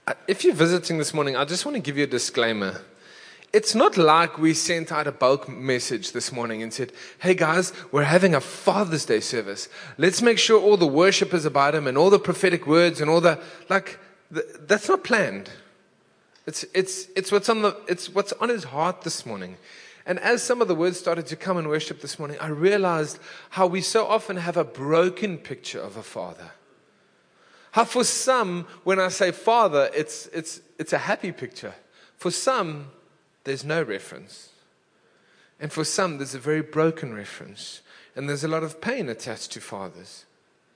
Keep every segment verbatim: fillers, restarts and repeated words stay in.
If you're visiting this morning, I just want to give you a disclaimer. It's not like we sent out a bulk message this morning and said, hey guys, we're having a Father's Day service. Let's make sure all the worship is about Him and all the prophetic words and all the, like, the, that's not planned. It's, it's, it's what's on the, it's what's on His heart this morning. And as some of the words started to come in worship this morning, I realized how we so often have a broken picture of a father. How for some, when I say father, it's, it's, it's a happy picture. For some, there's no reference. And for some, there's a very broken reference. And there's a lot of pain attached to fathers.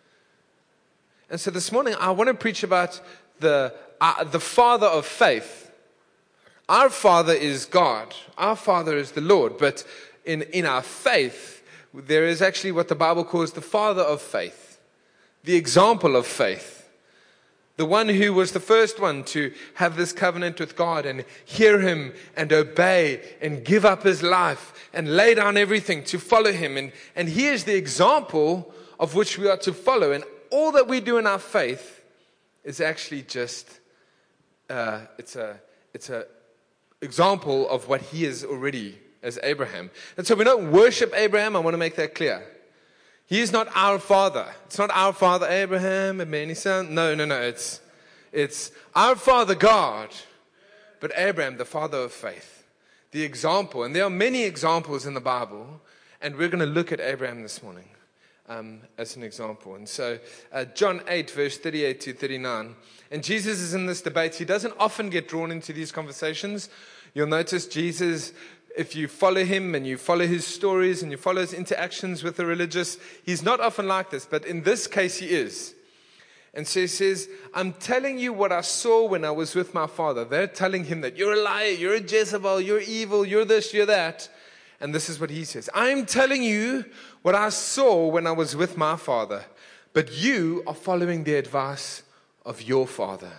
And so this morning, I want to preach about the, uh, the father of faith. Our Father is God. Our Father is the Lord. But in, in our faith, there is actually what the Bible calls the father of faith. The example of faith. The one who was the first one to have this covenant with God and hear Him and obey and give up his life and lay down everything to follow Him. And, and He is the example of which we are to follow. And all that we do in our faith is actually just, uh, it's a, it's a example of what He is already as Abraham. And so we don't worship Abraham. I want to make that clear. He is not our father. It's not our father Abraham and many sons. No, no, no. It's, it's our Father God, but Abraham, the father of faith. The example. And there are many examples in the Bible, and we're going to look at Abraham this morning um, as an example. And so uh, John eight, verse thirty-eight to thirty-nine. And Jesus is in this debate. He doesn't often get drawn into these conversations. You'll notice Jesus, if you follow Him and you follow His stories and you follow His interactions with the religious, He's not often like this, but in this case He is. And so He says, I'm telling you what I saw when I was with my Father. They're telling Him that you're a liar, you're a Jezebel, you're evil, you're this, you're that. And this is what He says. I'm telling you what I saw when I was with my Father, but you are following the advice of your father.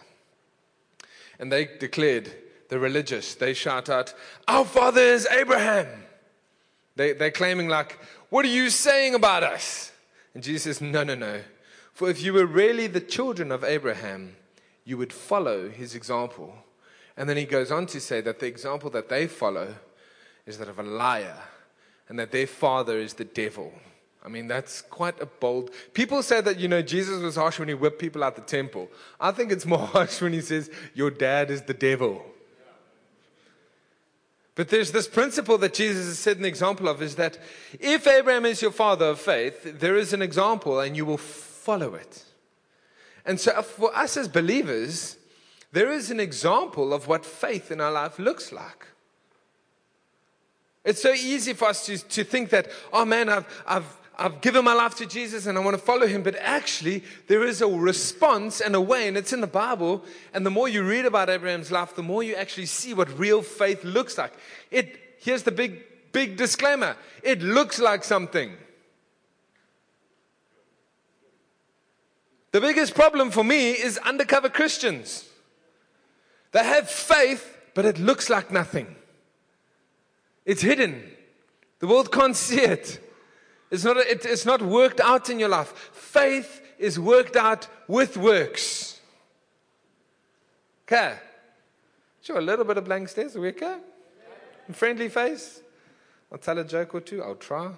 And they declared, the religious, they shout out, our father is Abraham. They, they're claiming like, what are you saying about us? And Jesus says, no, no, no. For if you were really the children of Abraham, you would follow his example. And then He goes on to say that the example that they follow is that of a liar, and that their father is the devil. I mean, that's quite a bold. People say that, you know, Jesus was harsh when He whipped people out the temple. I think it's more harsh when He says, your dad is the devil. But there's this principle that Jesus has set an example of, is that if Abraham is your father of faith, there is an example and you will follow it. And so for us as believers, there is an example of what faith in our life looks like. It's so easy for us to, to think that, oh man, I've, I've, I've given my life to Jesus and I want to follow Him. But actually, there is a response and a way, and it's in the Bible. And the more you read about Abraham's life, the more you actually see what real faith looks like. It, here's the big, big disclaimer. It looks like something. The biggest problem for me is undercover Christians. They have faith, but it looks like nothing. It's hidden. The world can't see it. It's not, it, it's not worked out in your life. Faith is worked out with works. Okay. Sure, a little bit of blank stares. Are we okay? Friendly face. I'll tell a joke or two. I'll try.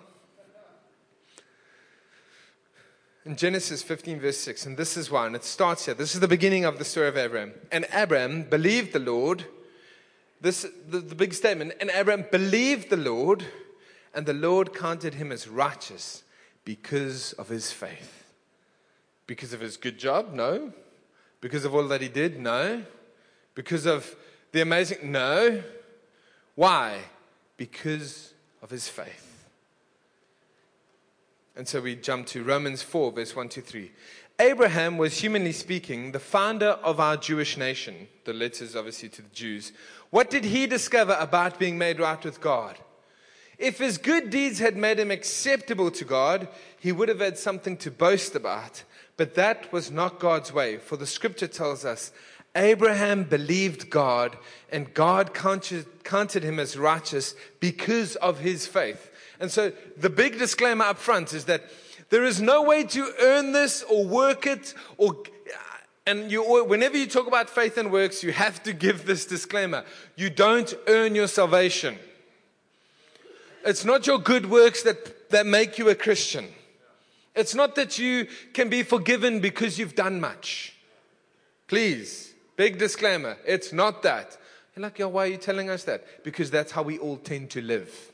In Genesis fifteen, verse six, and this is why, and it starts here. This is the beginning of the story of Abraham. And Abraham believed the Lord. This the, the big statement. And Abraham believed the Lord, and the Lord counted him as righteous because of his faith. Because of his good job? No. Because of all that he did? No. Because of the amazing? No. Why? Because of his faith. And so we jump to Romans four, verse one to three. Abraham was, humanly speaking, the founder of our Jewish nation. The letters, obviously, to the Jews. What did he discover about being made right with God? If his good deeds had made him acceptable to God, he would have had something to boast about. But that was not God's way. For the scripture tells us, Abraham believed God, and God counted, counted him as righteous because of his faith. And so the big disclaimer up front is that there is no way to earn this or work it or and you, al- whenever you talk about faith and works, you have to give this disclaimer. You don't earn your salvation. It's not your good works that, that make you a Christian. It's not that you can be forgiven because you've done much. Please, big disclaimer. It's not that. You're like, yeah, why are you telling us that? Because that's how we all tend to live.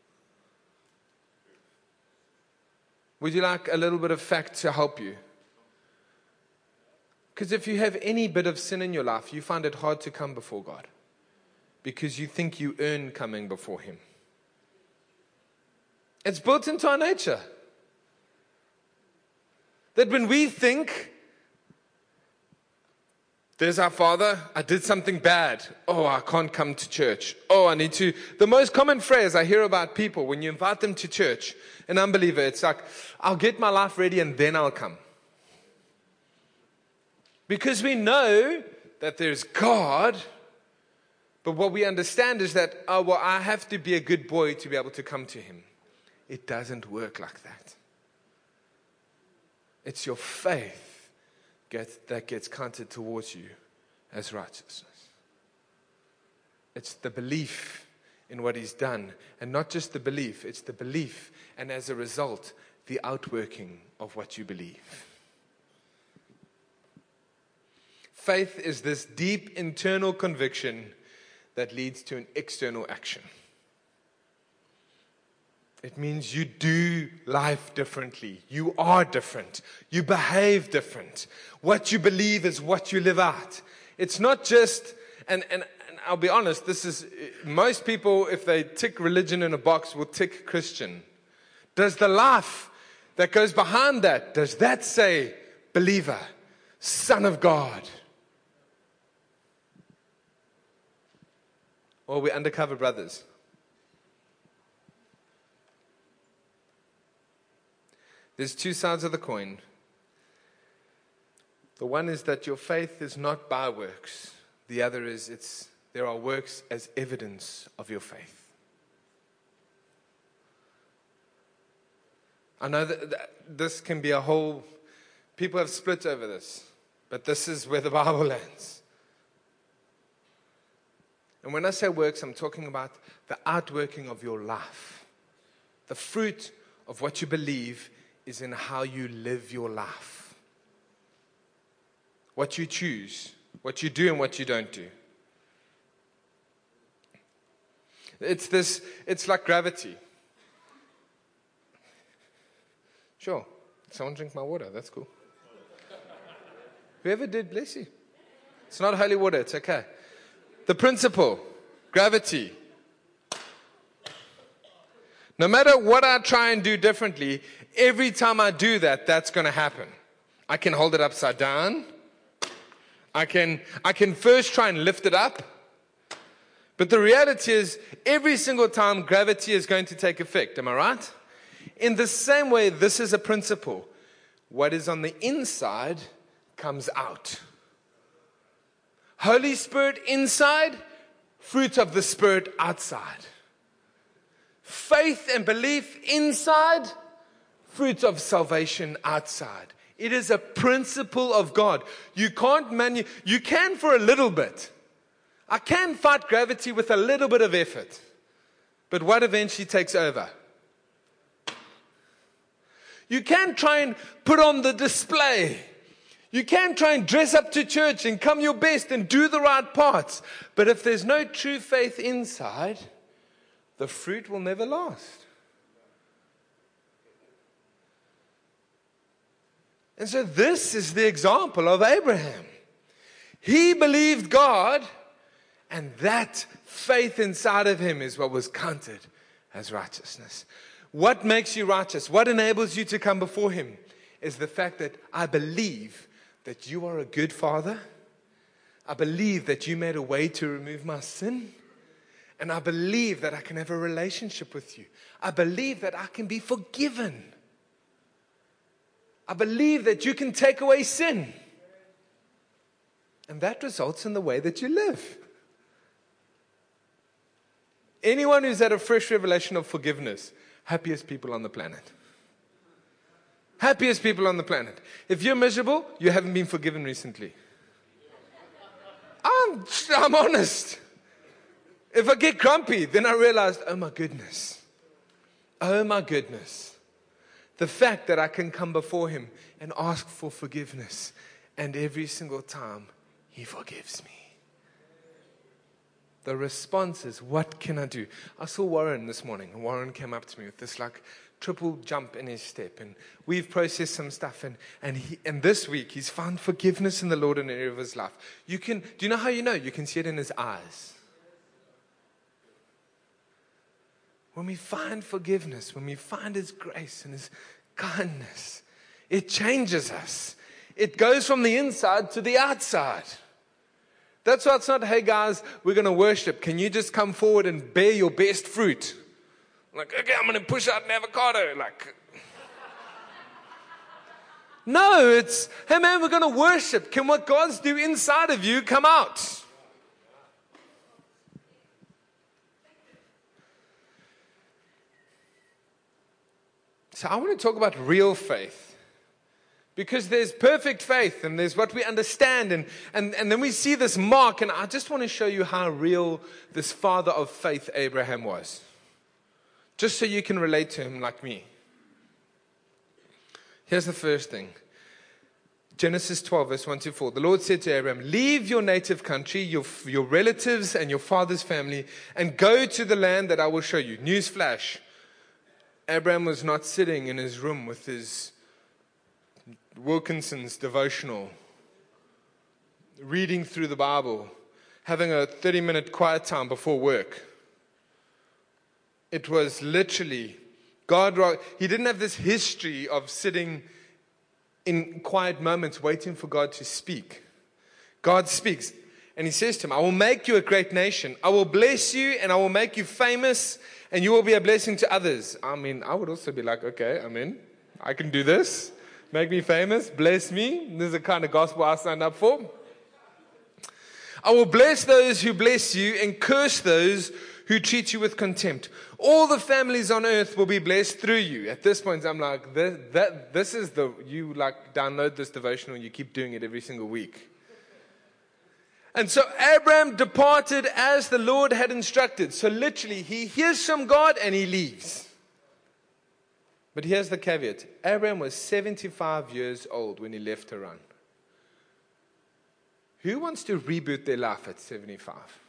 Would you like a little bit of fact to help you? Because if you have any bit of sin in your life, you find it hard to come before God. Because you think you earn coming before Him. It's built into our nature. That when we think, there's our Father, I did something bad. Oh, I can't come to church. Oh, I need to. The most common phrase I hear about people when you invite them to church, an unbeliever, it's like, I'll get my life ready and then I'll come. Because we know that there's God, but what we understand is that, oh, well, I have to be a good boy to be able to come to Him. It doesn't work like that. It's your faith get, that gets counted towards you as righteousness. It's the belief in what He's done. And not just the belief, it's the belief and as a result, the outworking of what you believe. Faith is this deep internal conviction that leads to an external action. It means you do life differently. You are different. You behave different. What you believe is what you live out. It's not just, and, and, and I'll be honest, this is, most people, if they tick religion in a box, will tick Christian. Does the life that goes behind that, does that say believer, son of God? Or are we undercover brothers? There's two sides of the coin. The one is that your faith is not by works. The other is it's there are works as evidence of your faith. I know that, that this can be a whole, people have split over this, but this is where the Bible lands. And when I say works, I'm talking about the outworking of your life. The fruit of what you believe is in how you live your life. What you choose, what you do and what you don't do. It's this, it's like gravity. Sure, someone drink my water, that's cool. Whoever did, bless you. It's not holy water, it's okay. The principle, gravity. No matter what I try and do differently, every time I do that, that's going to happen. I can hold it upside down. I can, I can first try and lift it up. But the reality is, every single time gravity is going to take effect. Am I right? In the same way, this is a principle. What is on the inside comes out. Holy Spirit inside, fruit of the Spirit outside. Faith and belief inside, fruit of salvation outside. It is a principle of God. You can't manu- you can for a little bit. I can fight gravity with a little bit of effort. But what eventually takes over? You can try and put on the display. You can try and dress up to church and come your best and do the right parts. But if there's no true faith inside, the fruit will never last. And so this is the example of Abraham. He believed God, and that faith inside of him is what was counted as righteousness. What makes you righteous? What enables you to come before Him is the fact that I believe that you are a good Father. I believe that you made a way to remove my sin. And I believe that I can have a relationship with you. I believe that I can be forgiven. I believe that you can take away sin. And that results in the way that you live. Anyone who's had a fresh revelation of forgiveness, happiest people on the planet. Happiest people on the planet. If you're miserable, you haven't been forgiven recently. I'm, I'm honest. If I get grumpy, then I realized, oh my goodness. Oh my goodness. The fact that I can come before Him and ask for forgiveness. And every single time, He forgives me. The response is, what can I do? I saw Warren this morning, and Warren came up to me with this like triple jump in his step, and we've processed some stuff, and and he and this week he's found forgiveness in the Lord in an area of his life. You can, do you know how you know? You can see it in his eyes. When we find forgiveness, when we find His grace and His kindness, it changes us. It goes from the inside to the outside. That's why it's not, hey guys, we're going to worship. Can you just come forward and bear your best fruit? Like, okay, I'm going to push out an avocado. Like, no, it's, hey man, we're going to worship. Can what God's do inside of you come out? So I want to talk about real faith. Because there's perfect faith and there's what we understand. And, and, and then we see this mark. And I just want to show you how real this father of faith Abraham was. Just so you can relate to him like me. Here's the first thing. Genesis twelve, verse one to four. The Lord said to Abraham, leave your native country, your, your relatives and your father's family, and go to the land that I will show you. Newsflash. Abraham was not sitting in his room with his Wilkinson's devotional, reading through the Bible, having a thirty minute quiet time before work. It was literally God. He didn't have this history of sitting in quiet moments waiting for God to speak. God speaks and He says to him, I will make you a great nation. I will bless you and I will make you famous and you will be a blessing to others. I mean, I would also be like, okay, I'm in. I can do this. Make me famous, bless me. This is the kind of gospel I signed up for. I will bless those who bless you and curse those who treat you with contempt. All the families on earth will be blessed through you. At this point, I'm like, this, that, this is the, you like download this devotional and you keep doing it every single week. And so Abraham departed as the Lord had instructed. So literally, he hears from God and he leaves. But here's the caveat. Abraham was seventy-five years old when he left Haran. Who wants to reboot their life at seventy-five?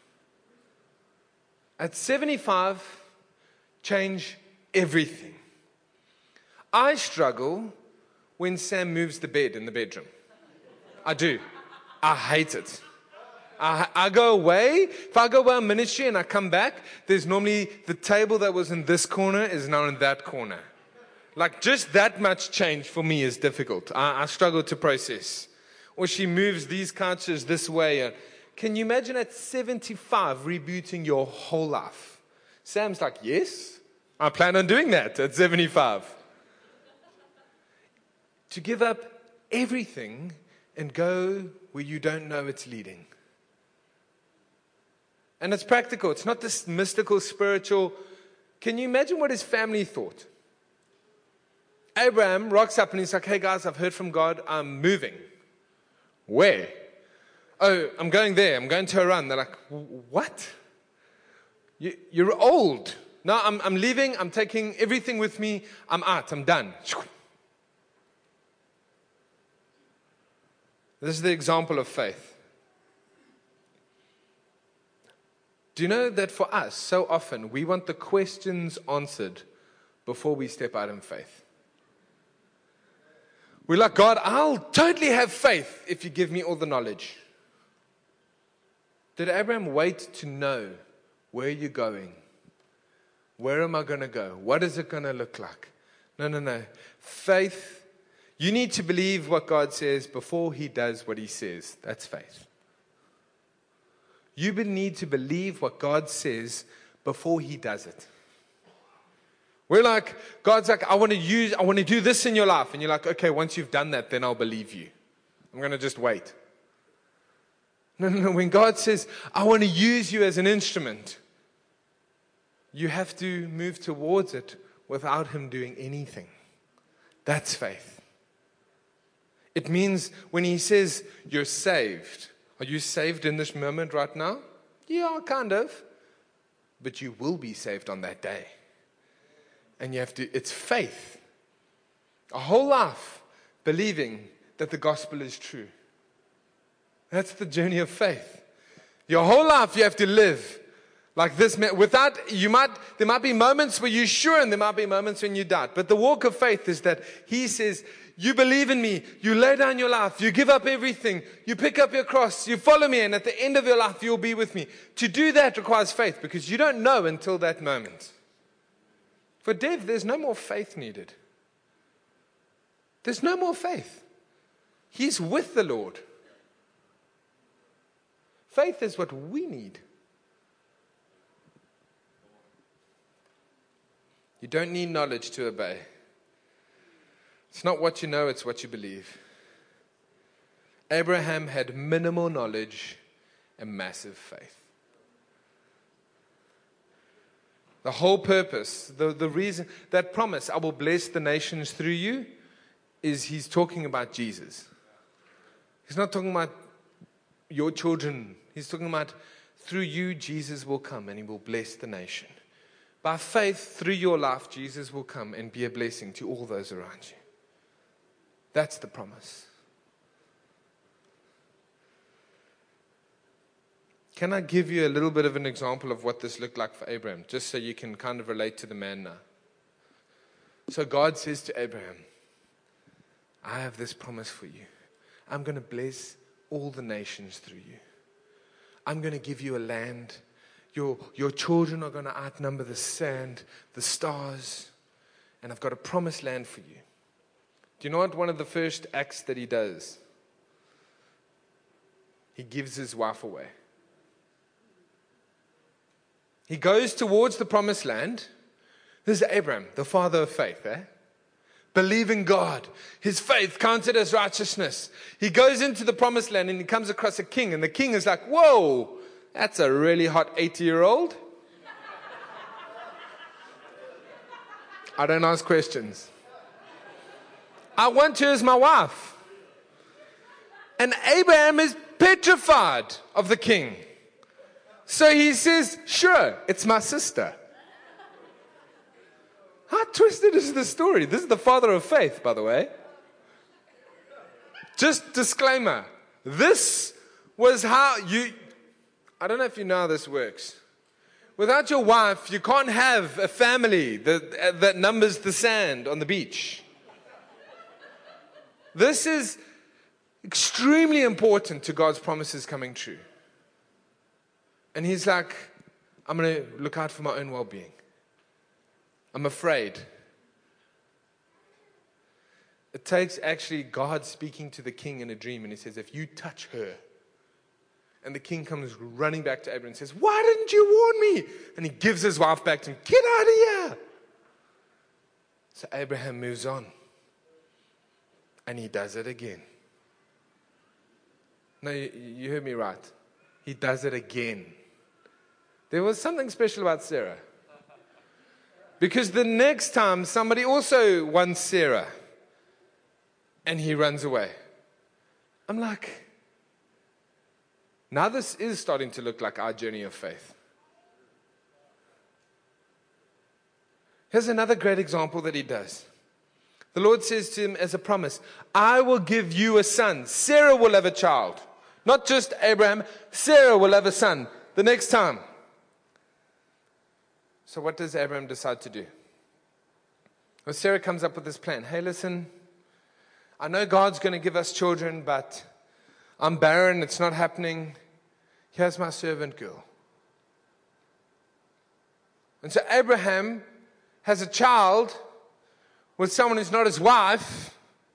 At seventy-five, change everything. I struggle when Sam moves the bed in the bedroom. I do. I hate it. I, I go away. If I go away on ministry and I come back, there's normally the table that was in this corner is now in that corner. Like just that much change for me is difficult. I, I struggle to process. Or she moves these couches this way. Can you imagine at seventy-five rebooting your whole life? Sam's like, yes, I plan on doing that at seventy-five. To give up everything and go where you don't know it's leading. And it's practical. It's not this mystical, spiritual. Can you imagine what his family thought? Abraham rocks up and he's like, hey guys, I've heard from God. I'm moving. Where? Oh, I'm going there. I'm going to Haran. They're like, what? You, you're old. No, I'm, I'm leaving. I'm taking everything with me. I'm out. I'm done. This is the example of faith. Do you know that for us, so often, we want the questions answered before we step out in faith? We're like, God, I'll totally have faith if you give me all the knowledge. Did Abraham wait to know where you're going? Where am I going to go? What is it going to look like? No, no, no. Faith, you need to believe what God says before He does what He says. That's faith. You need to believe what God says before He does it. We're like, God's like, I want to use, I want to do this in your life. And you're like, okay, once you've done that, then I'll believe you. I'm going to just wait. No, no, no. When God says, I want to use you as an instrument, you have to move towards it without Him doing anything. That's faith. It means when he says you're saved, are you saved in this moment right now? Yeah, kind of. But you will be saved on that day. And you have to, it's faith. A whole life believing that the gospel is true. That's the journey of faith. Your whole life you have to live like this. Without, you might, there might be moments where you're sure and there might be moments when you doubt. But the walk of faith is that he says, you believe in me, you lay down your life, you give up everything, you pick up your cross, you follow me, and at the end of your life you'll be with me. To do that requires faith because you don't know until that moment. For Dev, there's no more faith needed. There's no more faith. He's with the Lord. Faith is what we need. You don't need knowledge to obey. It's not what you know, it's what you believe. Abraham had minimal knowledge and massive faith. The whole purpose, the, the reason, that promise, I will bless the nations through you, is he's talking about Jesus. He's not talking about your children. He's talking about through you, Jesus will come and he will bless the nation. By faith, through your life, Jesus will come and be a blessing to all those around you. That's the promise. Can I give you a little bit of an example of what this looked like for Abraham, just so you can kind of relate to the man now? So God says to Abraham, I have this promise for you. I'm going to bless all the nations through you. I'm going to give you a land. Your, your children are going to outnumber the sand, the stars, and I've got a promised land for you. Do you know what one of the first acts that he does? He gives his wife away. He goes towards the promised land. This is Abraham, the father of faith, eh? Believing God. His faith counted as righteousness. He goes into the promised land and he comes across a king, and the king is like, whoa, that's a really hot eighty-year-old. I don't ask questions. I want her as my wife. And Abraham is petrified of the king. So he says, sure, it's my sister. How twisted is the story? This is the father of faith, by the way. Just disclaimer. This was how you... I don't know if you know how this works. Without your wife, you can't have a family that, that numbers the sand on the beach. This is extremely important to God's promises coming true. And he's like, I'm going to look out for my own well-being. I'm afraid. It takes actually God speaking to the king in a dream, and he says, if you touch her, and the king comes running back to Abraham and says, why didn't you warn me? And he gives his wife back to him, get out of here. So Abraham moves on. And he does it again. No, you, you heard me right. He does it again. There was something special about Sarah. Because the next time somebody also wants Sarah. And he runs away. I'm like, now this is starting to look like our journey of faith. Here's another great example that he does. The Lord says to him as a promise, I will give you a son. Sarah will have a child. Not just Abraham, Sarah will have a son the next time. So what does Abraham decide to do? Well, Sarah comes up with this plan. Hey, listen, I know God's going to give us children, but I'm barren, it's not happening. Here's my servant girl. And so Abraham has a child with someone who's not his wife,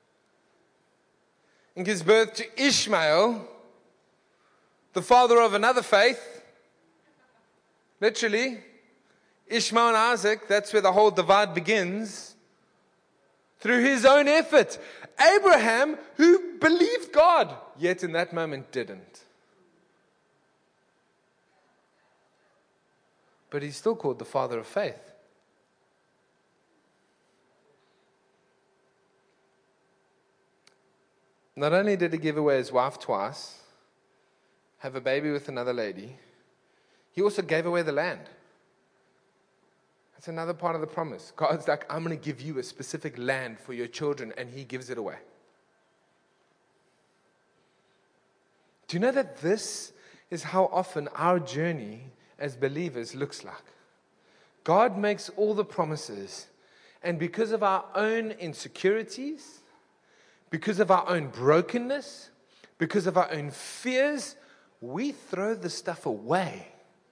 and gives birth to Ishmael, the father of another faith. Literally, Ishmael and Isaac, that's where the whole divide begins. Through his own effort. Abraham, who believed God, yet in that moment didn't. But he's still called the father of faith. Not only did he give away his wife twice, have a baby with another lady, he also gave away the land. That's another part of the promise. God's like, I'm going to give you a specific land for your children, and he gives it away. Do you know that this is how often our journey as believers looks like? God makes all the promises, and because of our own insecurities, because of our own brokenness, because of our own fears, we throw the stuff away.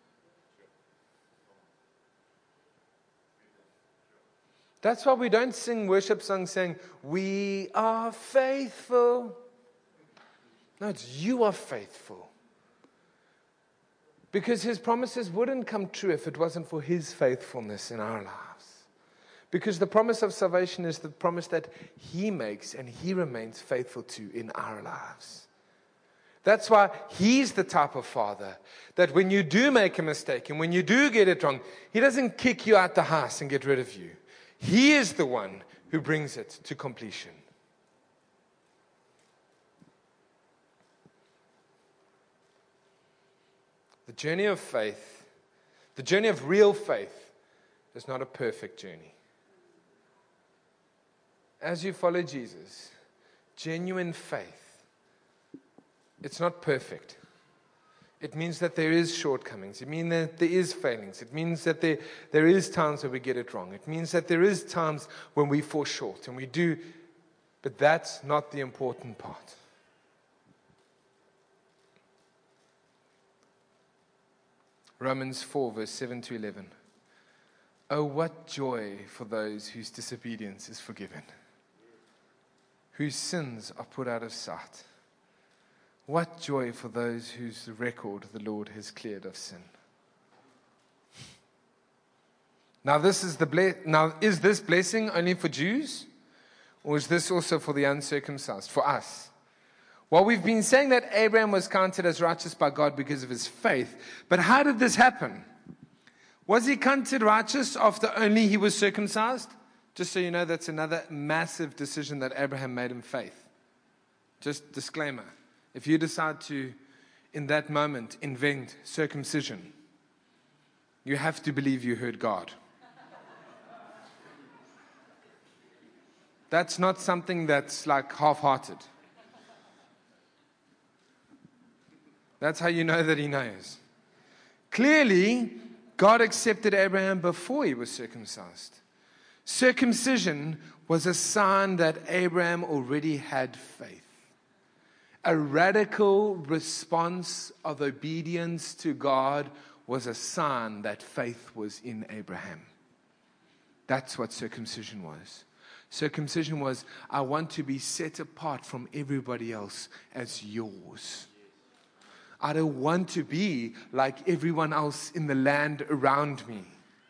That's why we don't sing worship songs saying, we are faithful. No, it's you are faithful. Because his promises wouldn't come true if it wasn't for his faithfulness in our lives. Because the promise of salvation is the promise that he makes and he remains faithful to in our lives. That's why he's the type of father that when you do make a mistake and when you do get it wrong, he doesn't kick you out the house and get rid of you. He is the one who brings it to completion. The journey of faith, the journey of real faith, is not a perfect journey. As you follow Jesus, genuine faith, it's not perfect. It means that there is shortcomings. It means that there is failings. It means that there, there is times where we get it wrong. It means that there is times when we fall short, and we do, but that's not the important part. Romans four, verse seven to eleven. Oh, what joy for those whose disobedience is forgiven, whose sins are put out of sight. What joy for those whose record the Lord has cleared of sin. Now, this is the ble- now is this blessing only for Jews, or is this also for the uncircumcised, for us? Well, we've been saying that Abraham was counted as righteous by God because of his faith. But how did this happen? Was he counted righteous after only he was circumcised? Just so you know, that's another massive decision that Abraham made in faith. Just disclaimer. If you decide to, in that moment, invent circumcision, you have to believe you heard God. That's not something that's like half-hearted. That's how you know that he knows. Clearly, God accepted Abraham before he was circumcised. Circumcision was a sign that Abraham already had faith. A radical response of obedience to God was a sign that faith was in Abraham. That's what circumcision was. Circumcision was, I want to be set apart from everybody else as yours. I don't want to be like everyone else in the land around me.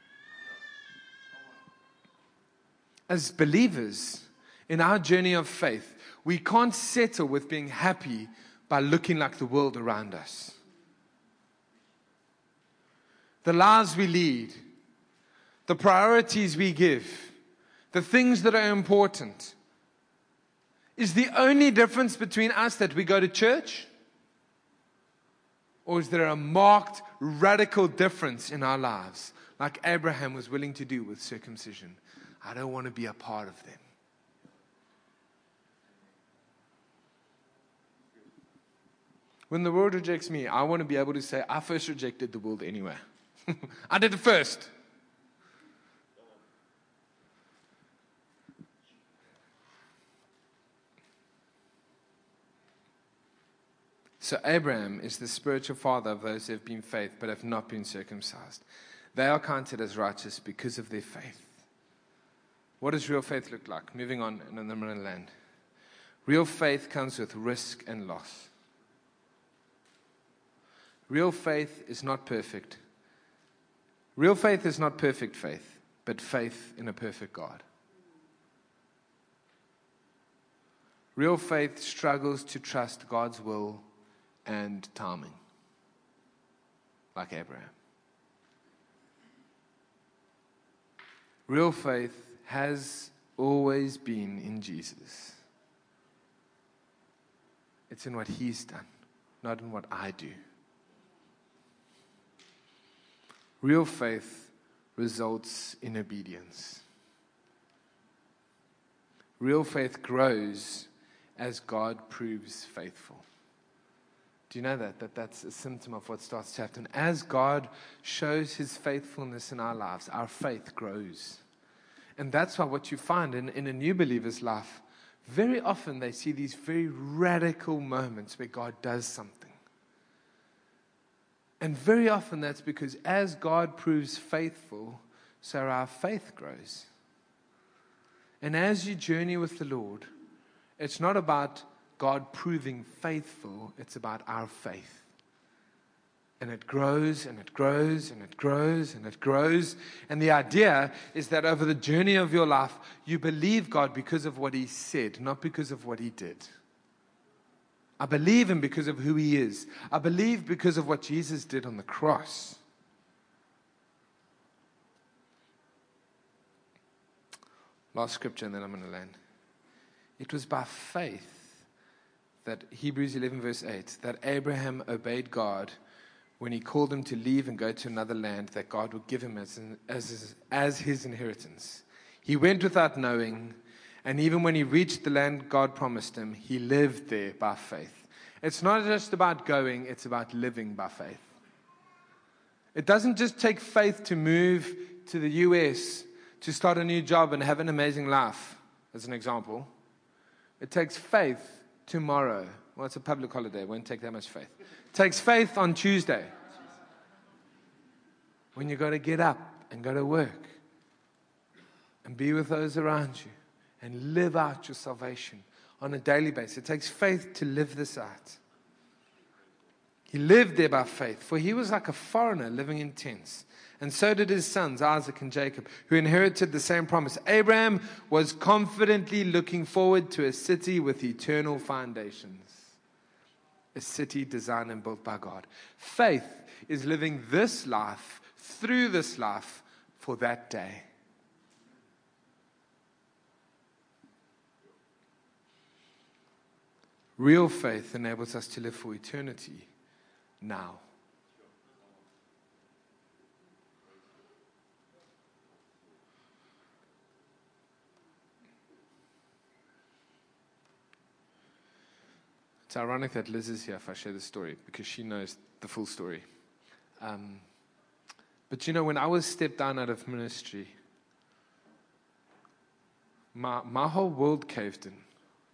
As believers, in our journey of faith, we can't settle with being happy by looking like the world around us. The lives we lead, the priorities we give, the things that are important, is the only difference between us that we go to church? Or is there a marked, radical difference in our lives, like Abraham was willing to do with circumcision? I don't want to be a part of them. When the world rejects me, I want to be able to say, I first rejected the world anyway. I did it first. So Abraham is the spiritual father of those who have been faith but have not been circumcised. They are counted as righteous because of their faith. What does real faith look like? Moving on in the Middle Land. Real faith comes with risk and loss. Real faith is not perfect. Real faith is not perfect faith, but faith in a perfect God. Real faith struggles to trust God's will and timing, like Abraham. Real faith has always been in Jesus. It's in what He's done, not in what I do. Real faith results in obedience. Real faith grows as God proves faithful. Do you know that? That that's a symptom of what starts to happen. As God shows His faithfulness in our lives, our faith grows. And that's why what you find in, in a new believer's life, very often they see these very radical moments where God does something. And very often that's because as God proves faithful, so our faith grows. And as you journey with the Lord, it's not about God proving faithful, it's about our faith. And it grows and it grows and it grows and it grows. And the idea is that over the journey of your life, you believe God because of what He said, not because of what He did. I believe Him because of who He is. I believe because of what Jesus did on the cross. Last scripture and then I'm going to land. It was by faith that Hebrews eleven verse eight, that Abraham obeyed God when He called him to leave and go to another land that God would give him as, an, as, his, as his inheritance. He went without knowing, and even when he reached the land God promised him, he lived there by faith. It's not just about going, it's about living by faith. It doesn't just take faith to move to the U S, to start a new job and have an amazing life, as an example. It takes faith tomorrow. Well, it's a public holiday. It won't take that much faith. It takes faith on Tuesday, when you've got to get up and go to work and be with those around you and live out your salvation on a daily basis. It takes faith to live this out. He lived there by faith, for he was like a foreigner living in tents. And so did his sons, Isaac and Jacob, who inherited the same promise. Abraham was confidently looking forward to a city with eternal foundations. A city designed and built by God. Faith is living this life, through this life, for that day. Real faith enables us to live for eternity now. It's ironic that Liz is here if I share this story, because she knows the full story. Um, but you know, when I was stepped down out of ministry, my, my whole world caved in.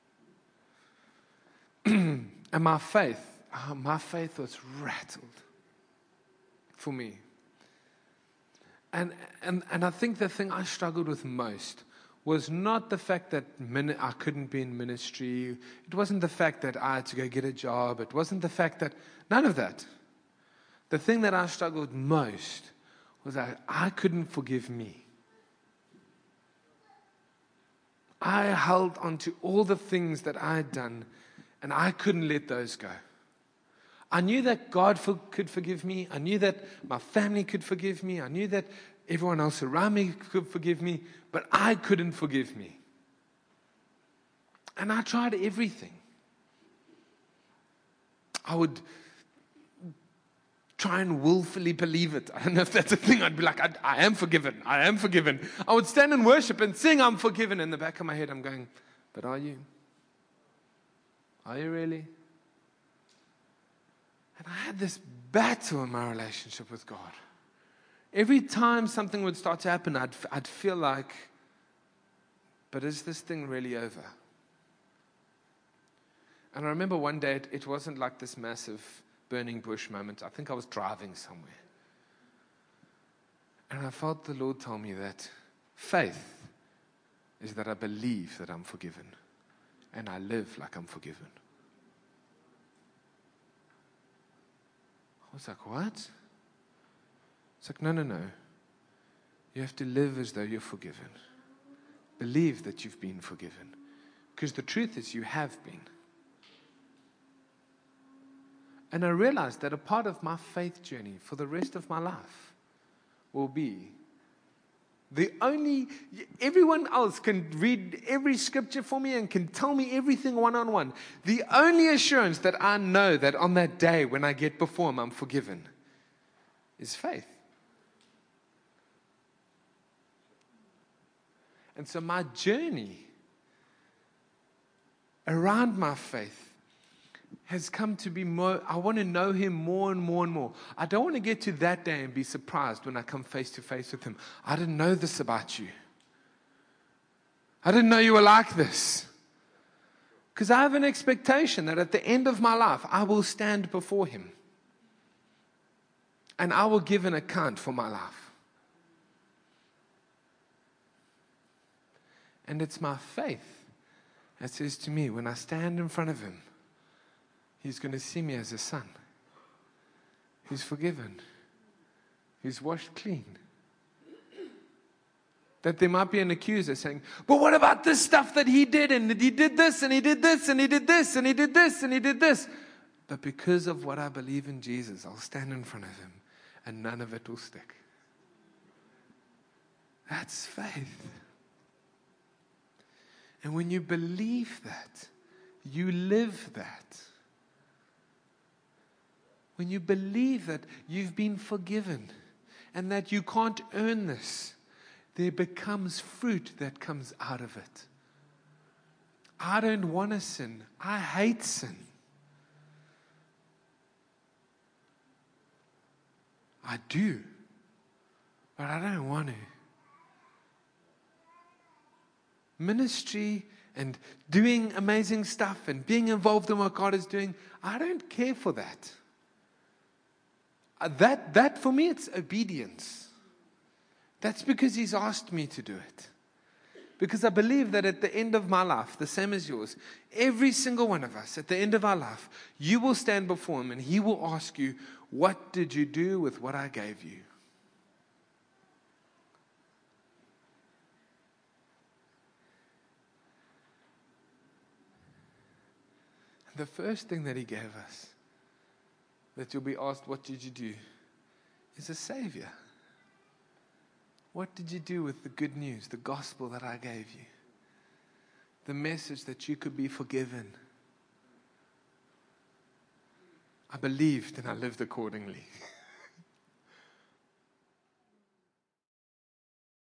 And my faith, oh, my faith was rattled for me. And, and, and I think the thing I struggled with most was not the fact that min- I couldn't be in ministry. It wasn't the fact that I had to go get a job. It wasn't the fact that, none of that. The thing that I struggled most was that I couldn't forgive me. I held on to all the things that I had done, and I couldn't let those go. I knew that God for, could forgive me. I knew that my family could forgive me. I knew that everyone else around me could forgive me, but I couldn't forgive me. And I tried everything. I would try and willfully believe it. I don't know if that's a thing. I'd be like, I, I am forgiven. I am forgiven. I would stand and worship and sing, I'm forgiven. In the back of my head, I'm going, but are you? Are you really? And I had this battle in my relationship with God. Every time something would start to happen, I'd, I'd feel like, but is this thing really over? And I remember one day, it, it wasn't like this massive burning bush moment. I think I was driving somewhere. And I felt the Lord tell me that faith is that I believe that I'm forgiven. And I live like I'm forgiven. I was like, what? It's like, no, no, no. You have to live as though you're forgiven. Believe that you've been forgiven. Because the truth is, you have been. And I realized that a part of my faith journey for the rest of my life will be The only, everyone else can read every scripture for me and can tell me everything one on one. The only assurance that I know that on that day when I get before Him, I'm forgiven is faith. And so my journey around my faith has come to be more, I want to know Him more and more and more. I don't want to get to that day and be surprised when I come face to face with Him. I didn't know this about you. I didn't know you were like this. Because I have an expectation that at the end of my life, I will stand before Him. And I will give an account for my life. And it's my faith that says to me, when I stand in front of Him, He's going to see me as a son who's forgiven, who's washed clean. That there might be an accuser saying, but what about this stuff that he did, and he did this, and he did this, and he did this, and he did this, and he did this. But because of what I believe in Jesus, I'll stand in front of Him, and none of it will stick. That's faith. And when you believe that, you live that. When you believe that you've been forgiven and that you can't earn this, there becomes fruit that comes out of it. I don't want to sin. I hate sin. I do. But I don't want to. Ministry and doing amazing stuff and being involved in what God is doing, I don't care for that. That, that for me, it's obedience. That's because He's asked me to do it. Because I believe that at the end of my life, the same as yours, every single one of us, at the end of our life, you will stand before Him and He will ask you, what did you do with what I gave you? And the first thing that He gave us, that you'll be asked, what did you do? Is a Savior. What did you do with the good news, the gospel that I gave you? The message that you could be forgiven. I believed and I lived accordingly.